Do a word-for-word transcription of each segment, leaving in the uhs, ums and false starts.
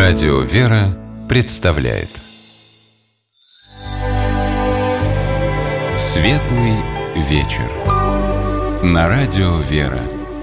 Радио «Вера» представляет Светлый вечер на Радио «Вера».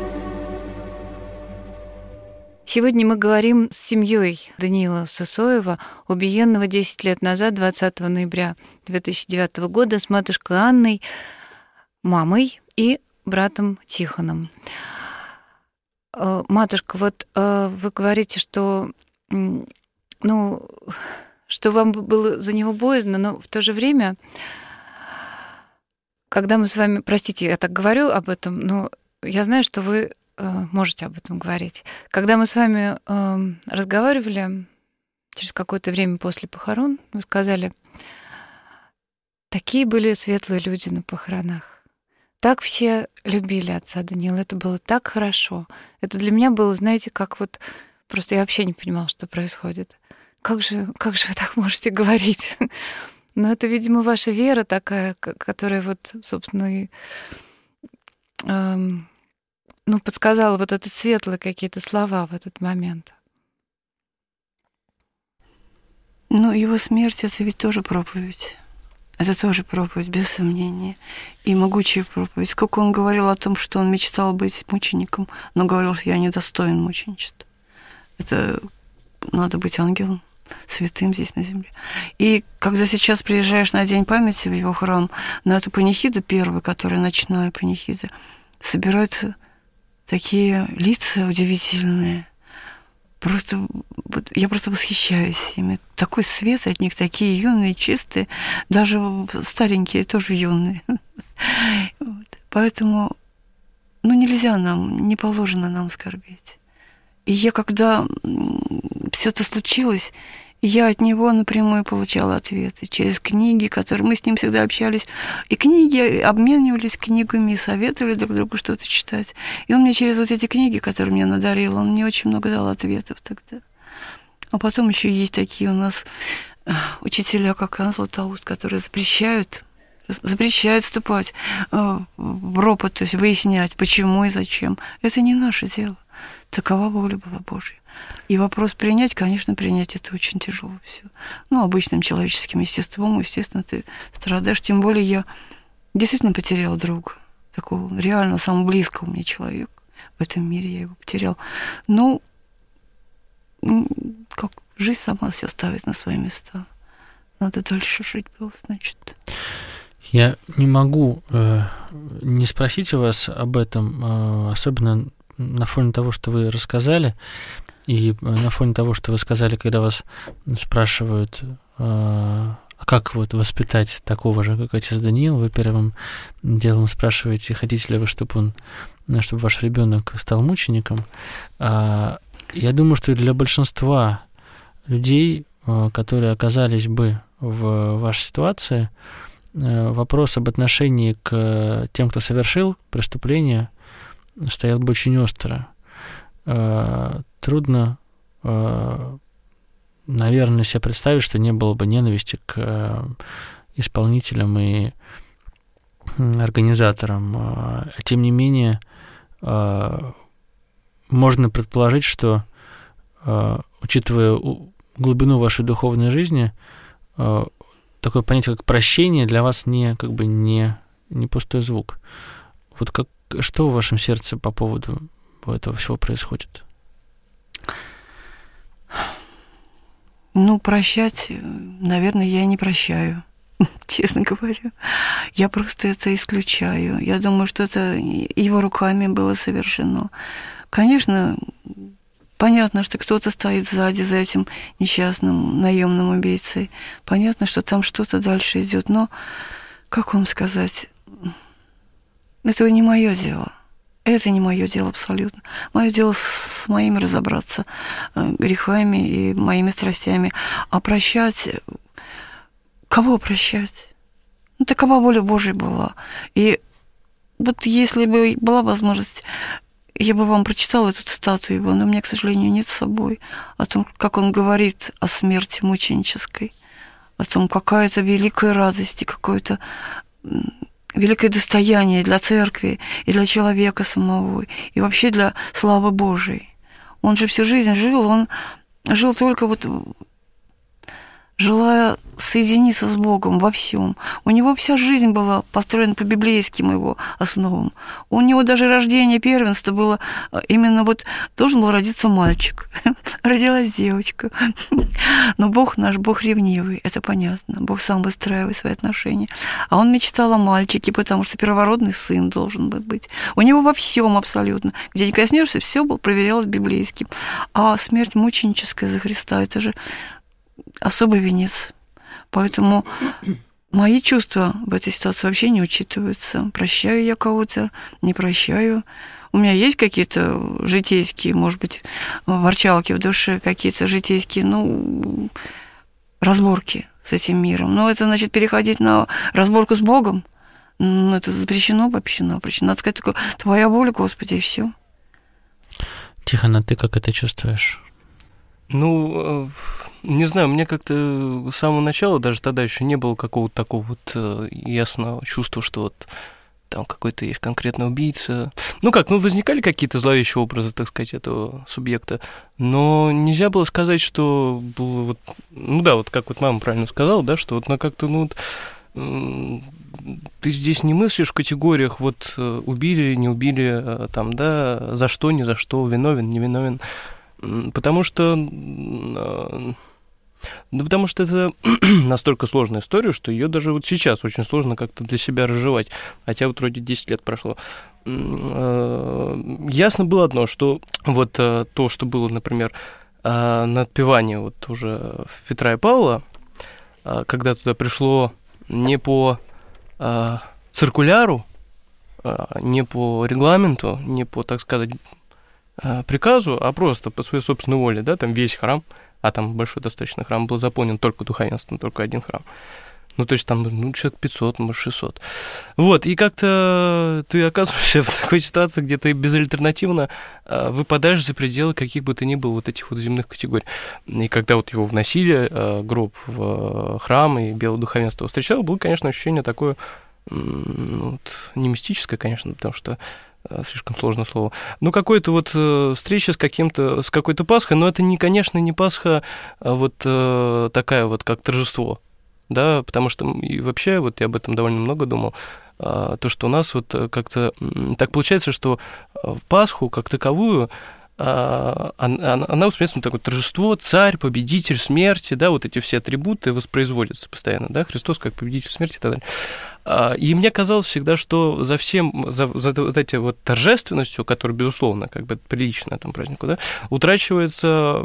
Сегодня мы говорим с семьей Даниила Сысоева, убиенного десять лет назад, двадцатого ноября две тысячи девятого года, с матушкой Анной, мамой и братом Тихоном. Матушка, вот вы говорите, что, ну, что вам было за него боязно, но в то же время, когда мы с вами, простите, я так говорю об этом, но я знаю, что вы можете об этом говорить. Когда мы с вами разговаривали через какое-то время после похорон, вы сказали, такие были светлые люди на похоронах. Так все любили отца Даниила, это было так хорошо. Это для меня было, знаете, как вот... Просто я вообще не понимала, что происходит. Как же, как же вы так можете говорить? Но это, видимо, ваша вера такая, которая вот, собственно, и, эм, ну, подсказала вот это светлые какие-то слова в этот момент. Ну, его смерть — это ведь тоже проповедь. Это тоже проповедь, без сомнения. И могучая проповедь. Сколько он говорил о том, что он мечтал быть мучеником, но говорил, что я недостоин мученичества. Это надо быть ангелом, святым здесь на земле. И когда сейчас приезжаешь на День памяти в его храм, на эту панихиду первую, которая ночная панихида, собираются такие лица удивительные. Просто, я просто восхищаюсь ими. Такой свет от них, такие юные, чистые, даже старенькие тоже юные. Вот. Поэтому, ну, нельзя нам, не положено нам скорбеть. И я, когда все это случилось, я от него напрямую получала ответы через книги, которые мы с ним всегда общались. И книги обменивались книгами и советовали друг другу что-то читать. И он мне через вот эти книги, которые мне надарил, он мне очень много дал ответов тогда. А потом еще есть такие у нас учителя, как Иоанн Златоуст, которые запрещают, запрещают вступать в ропот, то есть выяснять, почему и зачем. Это не наше дело. Такова воля была Божья. И вопрос принять, конечно, принять это очень тяжело все. Ну, обычным человеческим естеством, естественно, ты страдаешь. Тем более я действительно потеряла друга, такого реально самого близкого мне человека. В этом мире я его потеряла. Ну, как жизнь сама все ставит на свои места. Надо дальше жить было, значит. Я не могу э, не спросить у вас об этом, э, особенно на фоне того, что вы рассказали, и на фоне того, что вы сказали, когда вас спрашивают, э, как вот воспитать такого же, как отец Даниил, вы первым делом спрашиваете, хотите ли вы, чтобы он, чтобы ваш ребенок стал мучеником. Э, я думаю, что для большинства людей, э, которые оказались бы в вашей ситуации, э, вопрос об отношении к тем, кто совершил преступление, стоял бы очень остро. Трудно, наверное, себе представить, что не было бы ненависти к исполнителям и организаторам. Тем не менее, можно предположить, что, учитывая глубину вашей духовной жизни, такое понятие, как прощение, для вас не, как бы не, не пустой звук. Вот как Что в вашем сердце по поводу этого всего происходит? Ну, прощать, наверное, я не прощаю, честно говоря. Я просто это исключаю. Я думаю, что это его руками было совершено. Конечно, понятно, что кто-то стоит сзади за этим несчастным наемным убийцей. Понятно, что там что-то дальше идет. Но, как вам сказать... Это не мое дело. Это не мое дело абсолютно. Мое дело с моими разобраться грехами и моими страстями. А прощать... Кого прощать? Ну, такова воля Божья была. И вот если бы была возможность, я бы вам прочитала эту цитату его, но у меня, к сожалению, нет с собой. О том, как он говорит о смерти мученической. О том, какая это великая радость и какое-то... великое достояние для церкви и для человека самого, и вообще для славы Божией. Он же всю жизнь жил, он жил только вот желая соединиться с Богом во всем. У него вся жизнь была построена по библейским его основам. У него даже рождение первенства было именно вот должен был родиться мальчик, родилась девочка. Но Бог наш, Бог ревнивый, это понятно. Бог сам выстраивает свои отношения. А он мечтал о мальчике, потому что первородный сын должен быть. У него во всем абсолютно. Где не коснешься, все было проверялось библейским. А смерть мученическая за Христа, это же особый венец. Поэтому мои чувства в этой ситуации вообще не учитываются. Прощаю я кого-то, не прощаю. У меня есть какие-то житейские, может быть, ворчалки в душе, какие-то житейские, ну, разборки с этим миром. Но это значит переходить на разборку с Богом. Ну, это запрещено, запрещено, запрещено. Надо сказать только «Твоя воля, Господи», и все. Тихон, а ты как это чувствуешь? Ну, не знаю, мне как-то с самого начала, даже тогда еще не было какого-то такого вот ясного чувства, что вот там какой-то есть конкретный убийца. Ну как, ну возникали какие-то зловещие образы, так сказать, этого субъекта, но нельзя было сказать, что было вот, ну да, вот как вот мама правильно сказала, да, что вот на как-то, ну вот, ты здесь не мыслишь в категориях вот убили, не убили, там, да, за что, не за что, виновен, не виновен. Потому что, ну, потому что это настолько сложная история, что ее даже вот сейчас очень сложно как-то для себя разжевать. Хотя вот вроде десять лет прошло. Ясно было одно, что вот то, что было, например, на отпевании вот уже Петра и Павла, когда туда пришло не по циркуляру, не по регламенту, не по, так сказать, приказу, а просто по своей собственной воле, да, там весь храм, а там большой достаточно храм был заполнен только духовенством, только один храм. Ну, то есть там, ну, человек пятьсот, может, шестьсот. Вот, и как-то ты оказываешься в такой ситуации, где ты безальтернативно выпадаешь за пределы каких бы то ни было вот этих вот земных категорий. И когда вот его вносили, гроб в храм, и белое духовенство встречало, было, конечно, ощущение такое, ну, вот, не мистическое, конечно, потому что слишком сложное слово. Ну, какой-то вот э, встреча с каким-то, с какой-то Пасхой, но это, не, конечно, не Пасха, а вот э, такая вот, как торжество, да, потому что и вообще, вот я об этом довольно много думал, э, то, что у нас вот как-то так получается, что в Пасху, как таковую, она, она воспринимается такое торжество, царь, победитель смерти, да, вот эти все атрибуты воспроизводятся постоянно, да, Христос как победитель смерти и так далее. И мне казалось всегда, что за всем, за, за вот эти вот торжественностью, которая, безусловно, как бы прилична этому празднику, да, утрачивается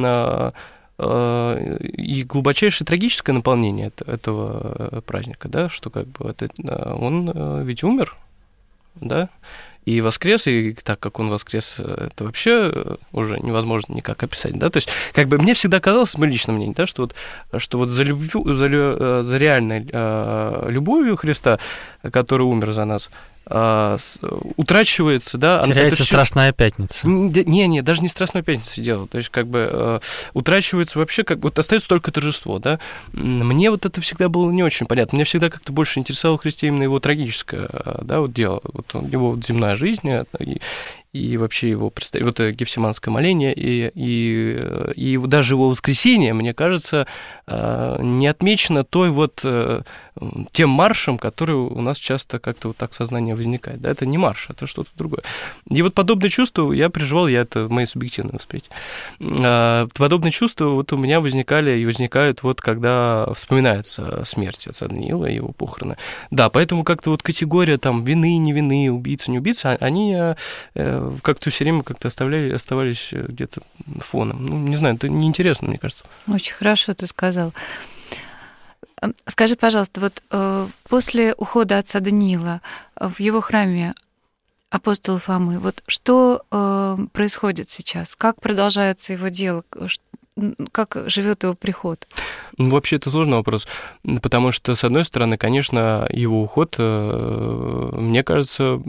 и глубочайшее трагическое наполнение этого праздника, да, что как бы это, он ведь умер, да, и воскрес, и так как он воскрес, это вообще уже невозможно никак описать, да, то есть, как бы, мне всегда казалось, мое личное мнение, да, что вот, что вот за, любовью, за, за реальной любовью Христа, который умер за нас, утрачивается, да... Теряется всё... Страстная Пятница. Не, не, даже не Страстная Пятница дело, то есть, как бы, утрачивается вообще, как бы, вот остается только торжество, да. Мне вот это всегда было не очень понятно, мне всегда как-то больше интересовало в Христе именно его трагическое, да, вот дело, вот его вот земная жизнь, и, и вообще его вот Гефсиманское моление, и, и, и даже его воскресение, мне кажется, не отмечено той вот тем маршем, который у нас часто как-то вот так сознание возникает. Да, это не марш, это что-то другое. И вот подобные чувства я переживал, я это мои субъективные восприятия. Подобные чувства вот у меня возникали и возникают вот когда вспоминается смерть отца Даниила и его похороны. Да, поэтому как-то вот категория там вины, не вины, убийца, не убийца, они как-то все время как-то оставляли, оставались где-то фоном. Ну, не знаю, это неинтересно, мне кажется. Очень хорошо ты сказал. Скажи, пожалуйста, вот э, после ухода отца Даниила в его храме апостола Фомы, вот что э, происходит сейчас? Как продолжается его дело? Как живет его приход? Ну, вообще, это сложный вопрос, потому что, с одной стороны, конечно, его уход, э, мне кажется...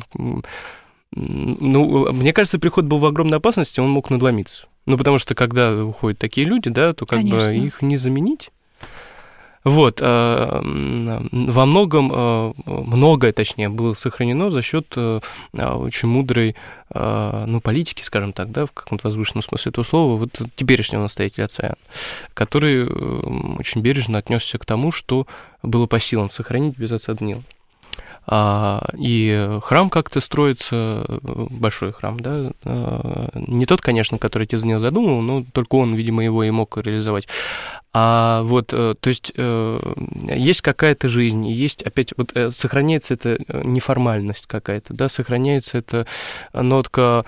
Ну, мне кажется, приход был в огромной опасности, он мог надломиться. Ну, потому что, когда уходят такие люди, да, то как Конечно. бы их не заменить. Вот, во многом, многое, точнее, было сохранено за счет очень мудрой, ну, политики, скажем так, да, в каком-то возвышенном смысле этого слова, вот теперешнего настоятеля ЦАЯН, который очень бережно отнесся к тому, что было по силам сохранить без отца Даниила. И храм как-то строится, большой храм, да, не тот, конечно, который отец Даниил задумал, но только он, видимо, его и мог реализовать. А вот, то есть, есть какая-то жизнь, есть опять, вот сохраняется эта неформальность какая-то, да, сохраняется эта нотка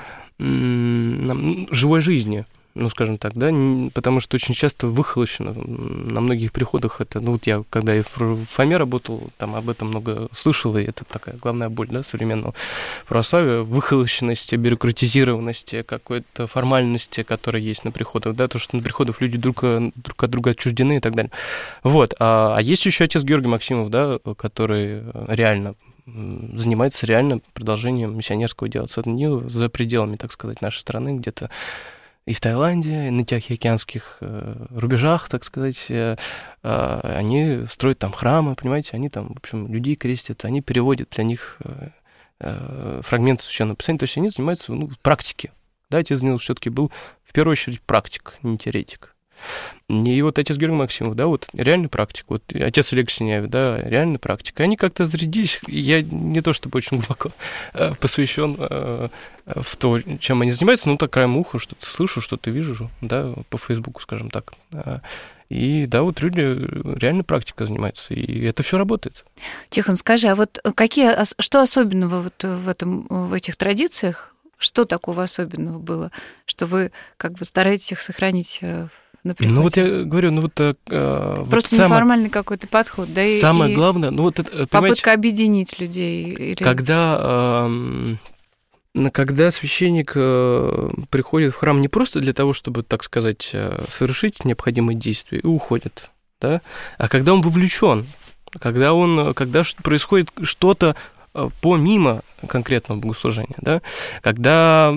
живой жизни, ну, скажем так, да, потому что очень часто выхолощено на многих приходах это, ну, вот я, когда я в ФОМе работал, там об этом много слышал, и это такая главная боль, да, современного православия, выхолощенности, бюрократизированности, какой-то формальности, которая есть на приходах, да, то, что на приходах люди друг, друг от друга отчуждены и так далее. Вот, а, а есть еще отец Георгий Максимов, да, который реально занимается реально продолжением миссионерского дела отца Даниила за пределами, так сказать, нашей страны, где-то и в Таиланде, и на Тихоокеанских э, рубежах, так сказать, э, э, они строят там храмы, понимаете, они там, в общем, людей крестят, они переводят для них э, э, фрагменты Священного Писания, то есть они занимаются, ну, практикой. Да, отец Даниил все-таки был, в первую очередь, практик, не теоретик. И вот отец Георгий Максимов, да, вот реальный практик, вот отец Олег Синяев, да, реальный практик. Они как-то зарядились, я не то чтобы очень глубоко э, посвящен э, в то, чем они занимаются, но так краем уха что-то слышу, что-то вижу, да, по Фейсбуку, скажем так. И да, вот люди реально практикой занимаются, и это все работает. Тихон, скажи, а вот какие, что особенного вот в этом, в этих традициях, что такого особенного было, что вы как бы стараетесь их сохранить в Например, ну вот я говорю, ну вот... Э, Просто вот неформальный самое, какой-то подход, да? И, самое и главное, ну вот это, попытка объединить людей. Или... Когда, э, когда священник э, приходит в храм не просто для того, чтобы, так сказать, совершить необходимые действия и уходит, да, а когда он вовлечен, когда, он, когда происходит что-то помимо конкретного богослужения, да, когда...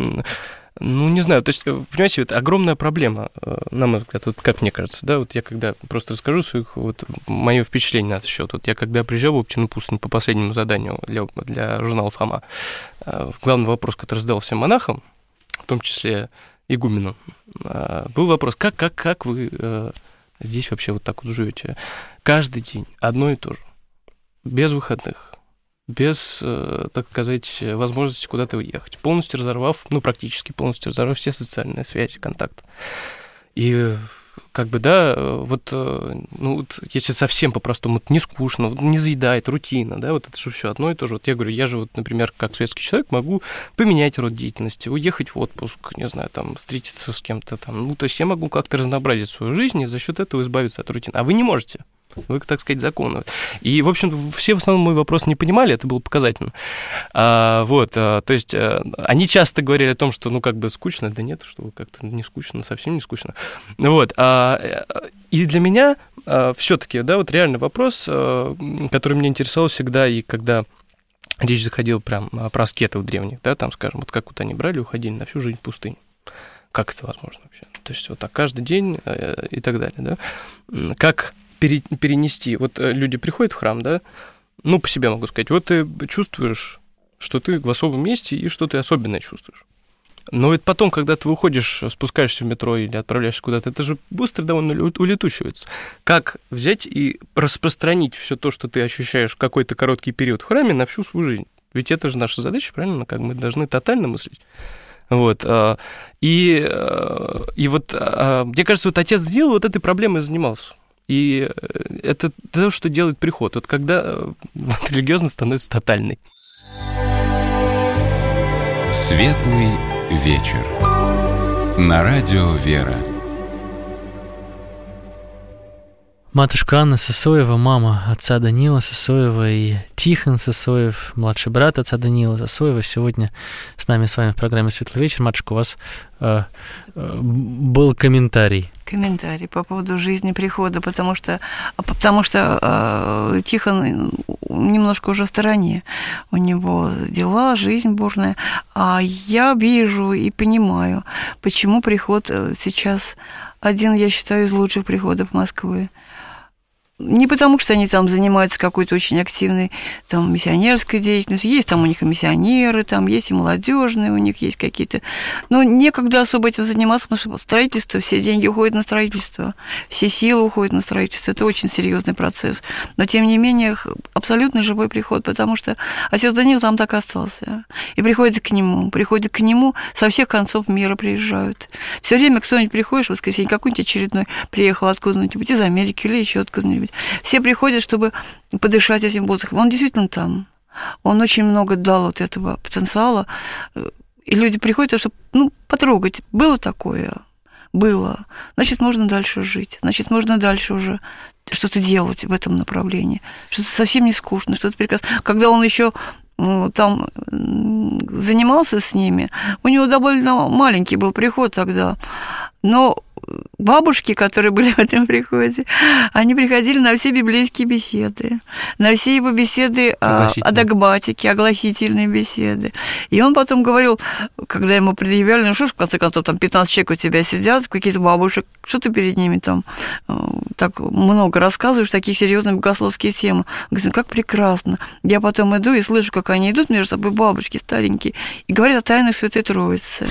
Ну, не знаю, то есть, понимаете, это огромная проблема, на мой взгляд, вот как мне кажется, да, вот я когда просто расскажу своих, вот, мое впечатление на этот счет, вот я когда приезжал в Оптину Пустынь по последнему заданию для, для журнала ФОМа, главный вопрос, который задал всем монахам, в том числе игумену, был вопрос, как, как, как вы здесь вообще вот так вот живете? Каждый день одно и то же, без выходных, без, так сказать, возможности куда-то уехать, полностью разорвав, ну, практически полностью разорвав все социальные связи, контакты. И как бы, да, вот, ну, вот, если совсем по-простому, не скучно, не заедает, рутина, да, вот это же все одно и то же. Вот я говорю, я же, вот, например, как советский человек могу поменять род деятельности, уехать в отпуск, не знаю, там, встретиться с кем-то там, ну, то есть я могу как-то разнообразить свою жизнь и за счет этого избавиться от рутины. А вы не можете. Вы, так сказать, законны. И, в общем, все в основном мой вопрос не понимали, это было показательно. А, вот, а, то есть, а, они часто говорили о том, что, ну, как бы скучно, да нет, что как-то не скучно, совсем не скучно. Вот, а, и для меня а, все-таки, да, вот реальный вопрос, а, который меня интересовал всегда, и когда речь заходила прям про аскетов древних, да, там, скажем, вот как вот они брали, уходили на всю жизнь в пустыню. Как это возможно вообще? То есть, вот так каждый день а, и так далее, да. Как перенести. Вот люди приходят в храм, да, ну, по себе могу сказать, вот ты чувствуешь, что ты в особом месте и что ты особенное чувствуешь. Но ведь потом, когда ты выходишь, спускаешься в метро или отправляешься куда-то, это же быстро довольно улетучивается. Как взять и распространить все то, что ты ощущаешь в какой-то короткий период в храме, на всю свою жизнь? Ведь это же наша задача, правильно? Как мы должны тотально мыслить. Вот. И, и вот, мне кажется, вот отец Даниил вот этой проблемой занимался. И это то, что делает приход. Вот когда вот, религиозность становится тотальной. Светлый вечер. На радио «Вера». Матушка Анна Сысоева, мама отца Даниила Сысоева, и Тихон Сысоев, младший брат отца Даниила Сысоева, сегодня с нами, с вами в программе «Светлый вечер». Матушка, у вас э, э, был комментарий. Комментарий по поводу жизни прихода, потому что, потому что э, Тихон немножко уже в стороне. У него дела, жизнь бурная. А я вижу и понимаю, почему приход сейчас один, я считаю, из лучших приходов Москвы. Не потому, что они там занимаются какой-то очень активной там, миссионерской деятельностью. Есть там у них и миссионеры, там есть и молодежные, у них есть какие-то... Но некогда особо этим заниматься, потому что строительство, все деньги уходят на строительство, все силы уходят на строительство. Это очень серьезный процесс. Но, тем не менее, абсолютно живой приход, потому что отец Даниил там так остался. И приходят к нему, приходят к нему, со всех концов мира приезжают. Все время кто-нибудь приходишь в воскресенье, какой-нибудь очередной приехал откуда-нибудь, из Америки или еще откуда-нибудь. Все приходят, чтобы подышать этим воздухом. Он действительно там. Он очень много дал вот этого потенциала. И люди приходят, чтобы ну, потрогать. Было такое? Было. Значит, можно дальше жить. Значит, можно дальше уже что-то делать в этом направлении. Что-то совсем не скучно, что-то прекрасное. Когда он еще там занимался с ними, у него довольно маленький был приход тогда. Но бабушки, которые были в этом приходе, они приходили на все библейские беседы, на все его беседы о, о догматике, огласительные беседы. И он потом говорил, когда ему предъявляли, ну что ж, в конце концов, там пятнадцать человек у тебя сидят, какие-то бабушек, что ты перед ними там так много рассказываешь, такие серьезные богословские темы. Он говорит, ну как прекрасно. Я потом иду и слышу, как они идут между собой, бабушки старенькие, и говорят о тайнах Святой Троицы.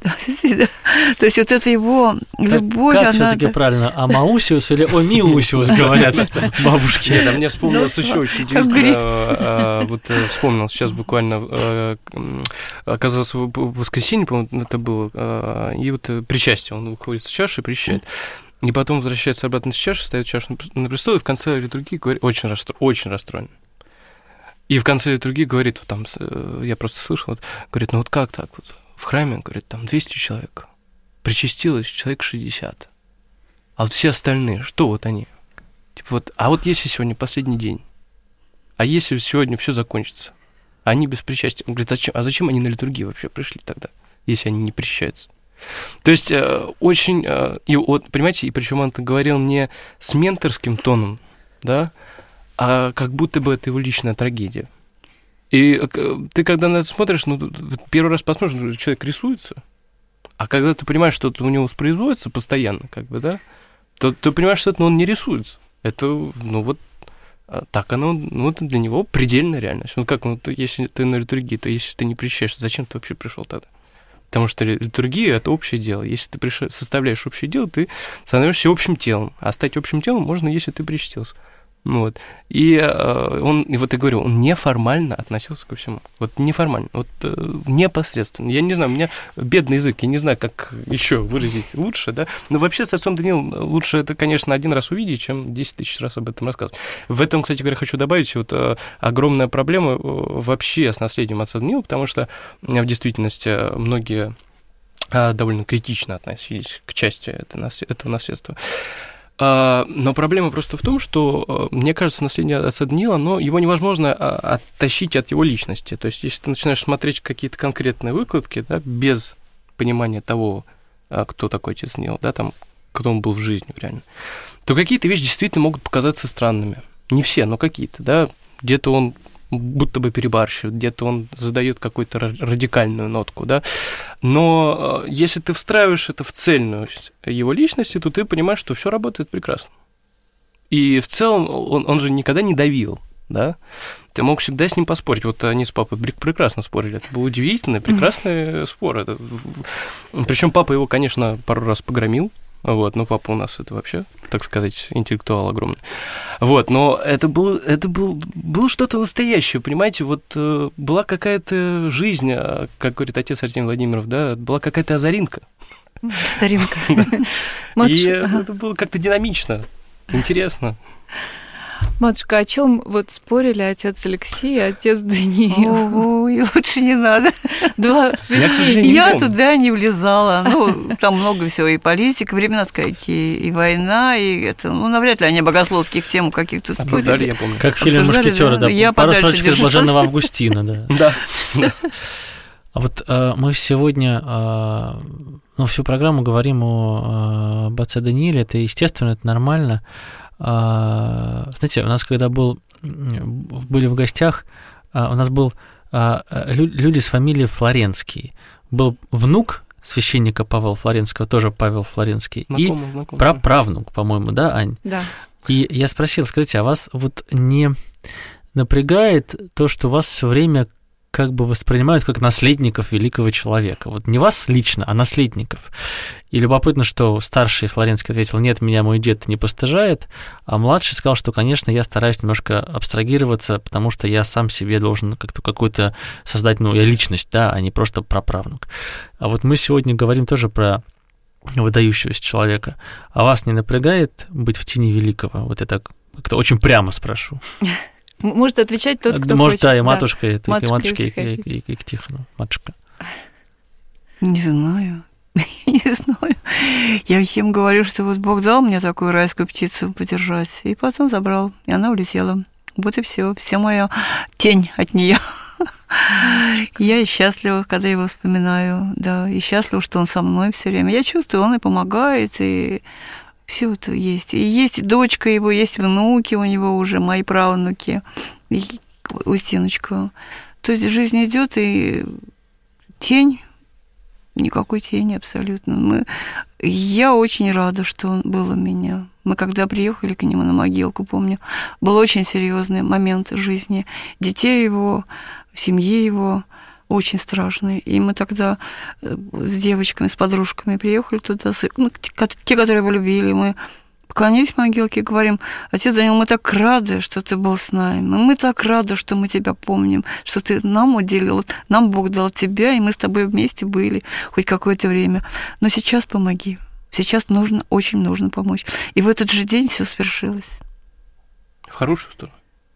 То есть вот это его любовь, как она... все-таки правильно, Амаусиус или Омиусиус говорят бабушки? Нет, а мне вспомнилось еще очень удивительно. Вот вспомнил сейчас буквально, оказалось, в воскресенье, по-моему, это было, и вот причастие, он выходит с чаши, причащает. И потом возвращается обратно с чаши, ставит чашу на престол, и в конце литургии говорит, очень, расстро... очень расстроен. И в конце литургии говорит, вот там, я просто слышал, вот, говорит, ну вот как так вот, в храме, говорит, там двести человек, причастилось человек шестьдесят, а вот все остальные, что вот они? Типа вот, а вот если сегодня последний день, а если сегодня все закончится, они без причастия, он говорит, зачем, а зачем они на литургии вообще пришли тогда, если они не причащаются? То есть э, очень, э, и вот, понимаете, и причем он это говорил не с менторским тоном, да, а как будто бы это его личная трагедия. И э, ты когда на это смотришь, ну, первый раз посмотришь, человек рисуется, а когда ты понимаешь, что это у него воспроизводится постоянно, как бы, да, то ты понимаешь, что это, ну, он не рисуется. Это, ну, вот так оно, ну, это для него предельная реальность. Ну, как, ну, ты, если ты на литургии, то если ты не причащаешься, зачем ты вообще пришел тогда? Потому что литургия – это общее дело. Если ты приш... составляешь общее дело, ты становишься общим телом. А стать общим телом можно, если ты причастился. Вот. И э, он, и вот я говорю, он неформально относился ко всему. Вот неформально, вот э, непосредственно. Я не знаю, у меня бедный язык, я не знаю, как еще выразить лучше, да. Но вообще с отцом Даниилом лучше это, конечно, один раз увидеть, чем десять тысяч раз об этом рассказывать. В этом, кстати говоря, хочу добавить вот э, огромная проблема вообще с наследием отца Даниила, потому что в действительности многие э, довольно критично относились к части этого наследства. Но проблема просто в том, что, мне кажется, наследие отца Даниила, но его невозможно оттащить от его личности. То есть, если ты начинаешь смотреть какие-то конкретные выкладки, да, без понимания того, кто такой отец Даниил, да, там, кто он был в жизни реально, то какие-то вещи действительно могут показаться странными. Не все, но какие-то, да. Где-то он будто бы перебарщивает, где-то он задает какую-то радикальную нотку, да. Но если ты встраиваешь это в цельность его личности, то ты понимаешь, что все работает прекрасно. И в целом он, он же никогда не давил, да. Ты мог всегда с ним поспорить. Вот они с папой прекрасно спорили. Это был удивительный, прекрасный спор. Это... Причем папа его, конечно, пару раз погромил. Вот, ну, папа у нас это вообще, так сказать, интеллектуал огромный. Вот, но это, был, это был, было что-то настоящее, понимаете, вот э, была какая-то жизнь, как говорит отец Артемий Владимиров, да, была какая-то озаринка. Озаринка. И это было как-то динамично, интересно. Матушка, о чем вот спорили отец Алексей и отец Даниил? Ой, лучше не надо. Два священника. Я туда не влезала. Ну, там много всего, и политика, времена какие, и война, и это, ну, навряд ли они богословских тем каких-то спорили. Обсуждали, я помню. Как в фильме «Мушкетёры», да. Я Пару подальше строчек из Блаженного Августина, да. Да. А вот э, мы сегодня, э, ну, всю программу говорим о, об отце Данииле, это естественно, это нормально. Uh, знаете, у нас когда был, были в гостях, uh, у нас был uh, лю- люди с фамилией Флоренский. Был внук священника Павла Флоренского, тоже Павел Флоренский, знакомый, и знакомый. праправнук, по-моему, да, Ань? Да. И я спросил, скажите, а вас вот не напрягает то, что вас все время как бы воспринимают как наследников великого человека? Вот не вас лично, а наследников. И любопытно, что старший Флоренский ответил: нет, меня мой дед не постыжает, а младший сказал, что, конечно, я стараюсь немножко абстрагироваться, потому что я сам себе должен как-то какую-то создать, ну, я личность, да, а не просто праправнук. А вот мы сегодня говорим тоже про выдающегося человека. А вас не напрягает быть в тени великого? Вот это как-то очень прямо спрошу. Может отвечать тот, кто Может, хочет. да, и матушка, да. И, матушка, матушка, и, и, и, и к Тихону. Матушка. Не знаю. Не знаю. Я всем говорю, что вот Бог дал мне такую райскую птицу подержать, и потом забрал, и она улетела. Вот и все. Вся моя тень от нее. Я счастлива, когда его вспоминаю, да, и счастлива, что он со мной все время. Я чувствую, он и помогает, и все это есть. И есть дочка его, есть внуки у него уже, мои правнуки, и Устиночка. То есть жизнь идет, и тень, никакой тени абсолютно. Мы... Я очень рада, что он был у меня. Мы когда приехали к нему на могилку, помню, был очень серьезный момент в жизни детей его, в семье его, очень страшный. И мы тогда с девочками, с подружками приехали туда, ну, те, которые его любили, мы поклонились могилке и говорим: отец Данил, мы так рады, что ты был с нами, мы так рады, что мы тебя помним, что ты нам уделил, нам Бог дал тебя, и мы с тобой вместе были хоть какое-то время. Но сейчас помоги, сейчас нужно, очень нужно помочь. И в этот же день все свершилось. В хорошую сторону.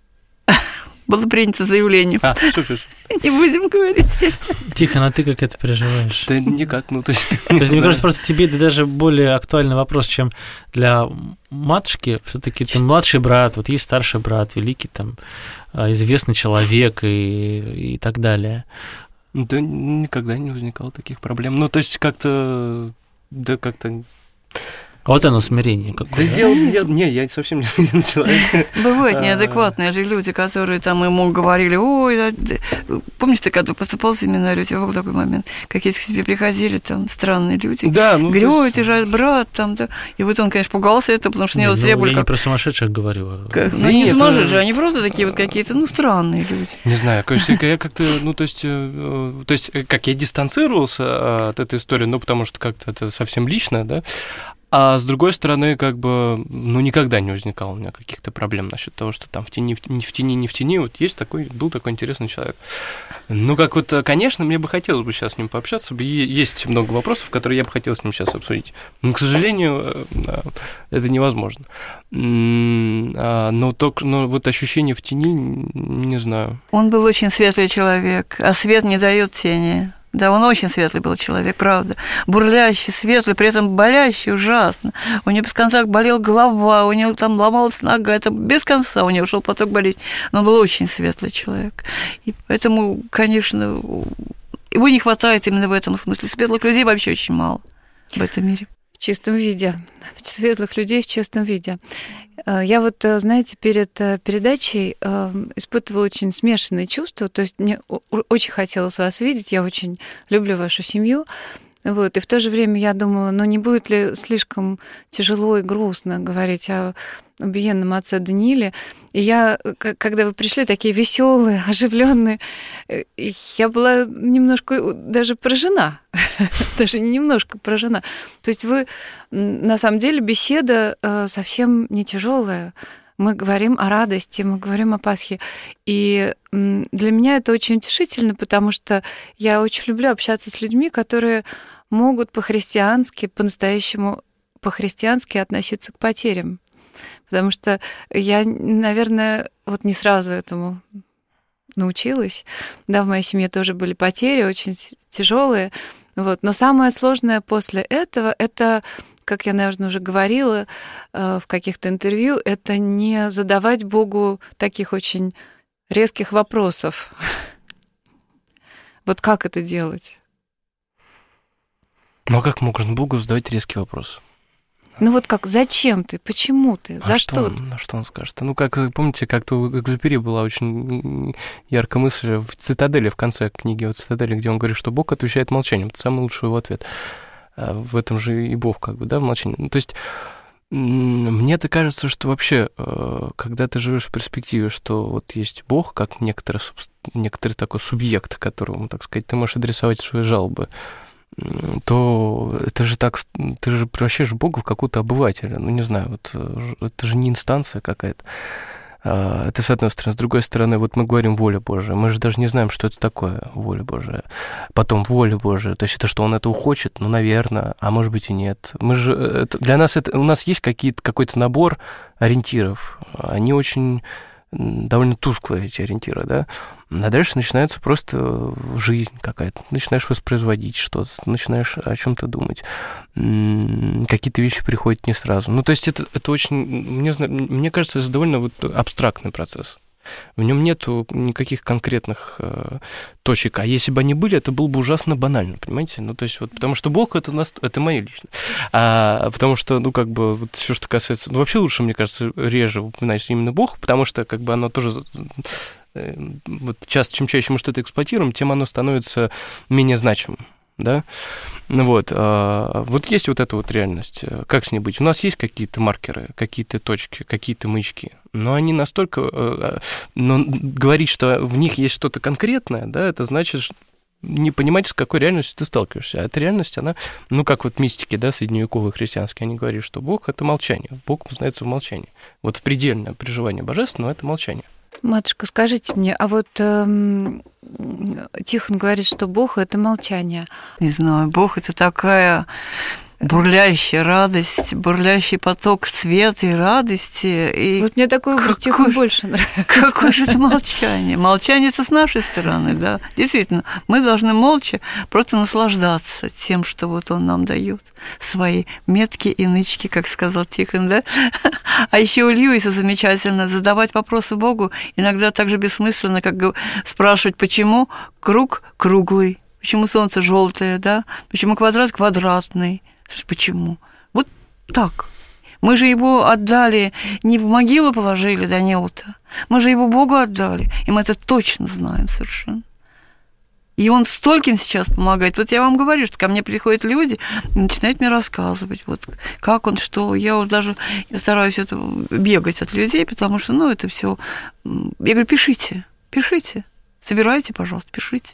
Было принято заявление. А, все, все, все. Не будем говорить. Тихон, а ты как это переживаешь? Да никак, ну то есть... То есть, мне кажется, просто тебе это даже более актуальный вопрос, чем для матушки. Все-таки ты младший брат, вот есть старший брат, великий там известный человек и, и так далее. Да никогда не возникало таких проблем. Ну, то есть как-то... Да как-то... Вот оно, смирение какое. Да, я, я, не, я совсем не смиренный человек. Бывают неадекватные же люди, которые там ему говорили: ой, да, помнишь, ты когда поступал в семинарий, у тебя был такой момент, какие-то к тебе приходили там странные люди, да, ну, говорю: ой, есть... ты же брат, там, да. И вот он, конечно, пугался этого, потому что с него ну, требовали... Я как... не про сумасшедших говорю. Как... Ну, да не сумасшедшие, про... они просто такие вот какие-то, ну, странные люди. Не знаю, конечно, я как-то, ну, то есть, то есть, как я дистанцировался от этой истории, ну, потому что как-то это совсем лично, да. А с другой стороны, как бы, ну, никогда не возникало у меня каких-то проблем насчет того, что там в тени, не в тени, не в тени. Вот есть такой, был такой интересный человек. Ну, как вот, конечно, мне бы хотелось бы сейчас с ним пообщаться. Есть много вопросов, которые я бы хотел с ним сейчас обсудить. Но, к сожалению, это невозможно. Но, только, но вот ощущение в тени, не знаю. Он был очень светлый человек, а свет не дает тени. Да, он очень светлый был человек, правда. Бурлящий, светлый, при этом болящий ужасно. У него без конца болела голова, у него там ломалась нога, это без конца у него шел поток болезни. Но он был очень светлый человек. И поэтому, конечно, его не хватает именно в этом смысле. Светлых людей вообще очень мало в этом мире. В чистом виде. Светлых людей в чистом виде. Я вот, знаете, перед передачей испытывала очень смешанные чувства. То есть мне очень хотелось вас видеть, я очень люблю вашу семью. Вот. И в то же время я думала, ну не будет ли слишком тяжело и грустно говорить о убиенном отце Данииле. И я, когда вы пришли, такие веселые, оживленные, я была немножко даже поражена. Даже не немножко поражена. То есть вы, на самом деле, беседа совсем не тяжелая. Мы говорим о радости, мы говорим о Пасхе. И для меня это очень утешительно, потому что я очень люблю общаться с людьми, которые могут по-христиански, по-настоящему по-христиански относиться к потерям. Потому что я, наверное, вот не сразу этому научилась. Да, в моей семье тоже были потери, очень тяжелые. Вот. Но самое сложное после этого — это, как я, наверное, уже говорила в каких-то интервью, это не задавать Богу таких очень резких вопросов. Вот как это делать? Ну а как можно Богу задавать резкий вопрос? Ну вот как, зачем ты, почему ты, а за что, что он, ты? Ну что он скажет? Ну как, помните, как-то у Экзюпери была очень яркая мысль в «Цитадели», в конце книги о «Цитадели», где он говорит, что Бог отвечает молчанием, это самый лучший его ответ. В этом же и Бог, как бы, да, в молчании. Ну, то есть Мне-то кажется, что вообще, когда ты живешь в перспективе, что вот есть Бог, как некоторый, некоторый такой субъект, которому, так сказать, ты можешь адресовать свои жалобы, то это же так, ты же превращаешь Бога в какого-то обывателя. Ну, не знаю, вот это же не инстанция какая-то. Это с одной стороны. С другой стороны, вот мы говорим «воля Божия». Мы же даже не знаем, что это такое воля Божия. Потом воля Божия. То есть это что, он этого хочет? Ну, наверное. А может быть и нет. Мы же, это, для нас это, у нас есть какие-то, какой-то набор ориентиров. Они очень довольно тусклые, эти ориентиры, да? А дальше начинается просто жизнь какая-то. Начинаешь воспроизводить что-то, начинаешь о чем-то думать. Какие-то вещи приходят не сразу. Ну, то есть это, это очень... Мне, мне кажется, это довольно вот абстрактный процесс. В нем нету никаких конкретных э, точек. А если бы они были, это было бы ужасно банально, понимаете? Ну, то есть вот, потому что Бог это нас, это мое лично. А, потому что, ну, как бы, вот все, что касается... Ну, вообще лучше, мне кажется, реже упоминать именно Бог, потому что, как бы, оно тоже... Э, вот часто, чем чаще мы что-то эксплуатируем, тем оно становится менее значимым. Да, ну вот, а, вот есть вот эта вот реальность, как с ней быть? У нас есть какие-то маркеры, какие-то точки, какие-то маячки, но они настолько, но говорить, что в них есть что-то конкретное, да, это значит не понимать, с какой реальностью ты сталкиваешься. А эта реальность, она, ну, как вот мистики, да, средневековые христианские, они говорят, что Бог — это молчание, Бог познается в молчании. Вот в предельное переживание божественного — это молчание. Матушка, скажите мне, а вот эм, Тихон говорит, что Бог — это молчание. Не знаю, Бог — это такая бурлящая радость, бурлящий поток света и радости. И вот мне такой образ Тихон больше нравится. Какое же это молчание? Молчание это с нашей стороны, да. Действительно, мы должны молча просто наслаждаться тем, что вот он нам дает. Свои метки и нычки, как сказал Тихон, да. А еще у Льюиса замечательно задавать вопросы Богу иногда так же бессмысленно, как спрашивать, почему круг круглый, почему солнце желтое, да, почему квадрат квадратный. Почему? Вот так. Мы же его отдали, не в могилу положили Данилу-то, мы же его Богу отдали, и мы это точно знаем совершенно. И он стольким сейчас помогает. Вот я вам говорю, что ко мне приходят люди и начинают мне рассказывать, вот как он, что. Я вот даже я стараюсь это, бегать от людей, потому что, ну, это все. Я говорю, пишите, пишите, собирайте, пожалуйста, пишите.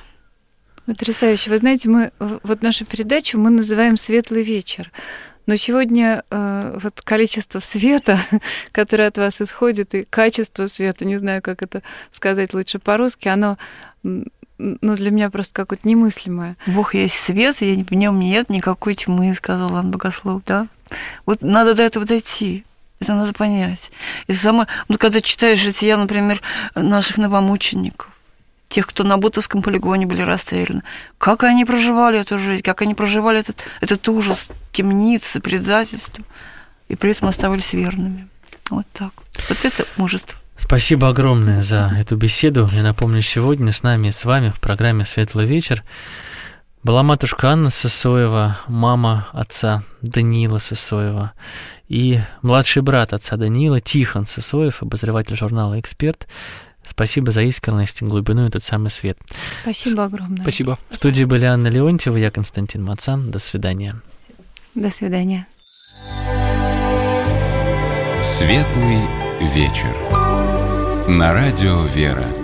Потрясающе. Вы знаете, мы вот нашу передачу мы называем «Светлый вечер». Но сегодня э, вот количество света, которое от вас исходит, и качество света, не знаю, как это сказать лучше по-русски, оно, ну, для меня просто какое-то немыслимое. Бог есть свет, и в нем нет никакой тьмы, сказал Иоанн Богослов, да? Вот надо до этого дойти. Это надо понять. И самое, ну, когда читаешь жития, например, наших новомучеников, тех, кто на Бутовском полигоне были расстреляны. Как они проживали эту жизнь, как они проживали этот, этот ужас, темницы, предательства, и при этом оставались верными. Вот так. Вот это мужество. Спасибо огромное за эту беседу. Я напомню, сегодня с нами и с вами в программе «Светлый вечер» была матушка Анна Сысоева, мама отца Даниила Сысоева, и младший брат отца Даниила Тихон Сысоев, обозреватель журнала «Эксперт». Спасибо за искренность и глубину и тот самый свет. Спасибо огромное. Спасибо. В студии были Анна Леонтьева, я Константин Мацан. До свидания. До свидания. Светлый вечер. На радио «Вера».